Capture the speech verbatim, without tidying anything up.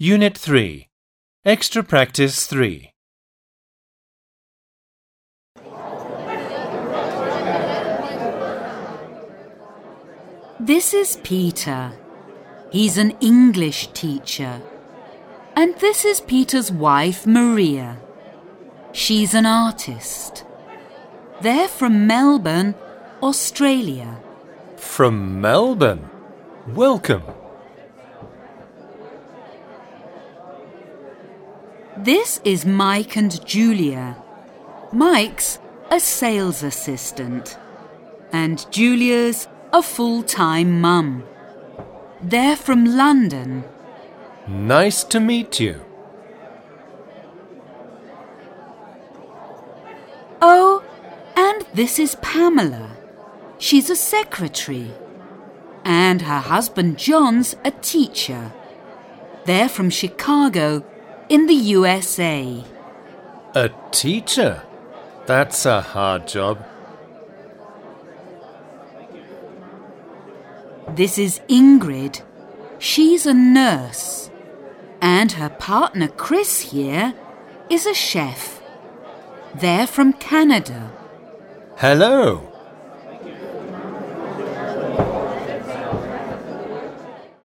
Unit three. Extra Practice three. This is Peter. He's an English teacher. And this is Peter's wife, Maria. She's an artist. They're from Melbourne, Australia. From Melbourne. Welcome. This is Mike and Julia. Mike's a sales assistant. And Julia's a full-time mum. They're from London. Nice to meet you. Oh, and this is Pamela. She's a secretary. And her husband John's a teacher. They're from Chicago in the U S A. A teacher? That's a hard job. This is Ingrid. She's a nurse. And her partner Chris here is a chef. They're from Canada. Hello.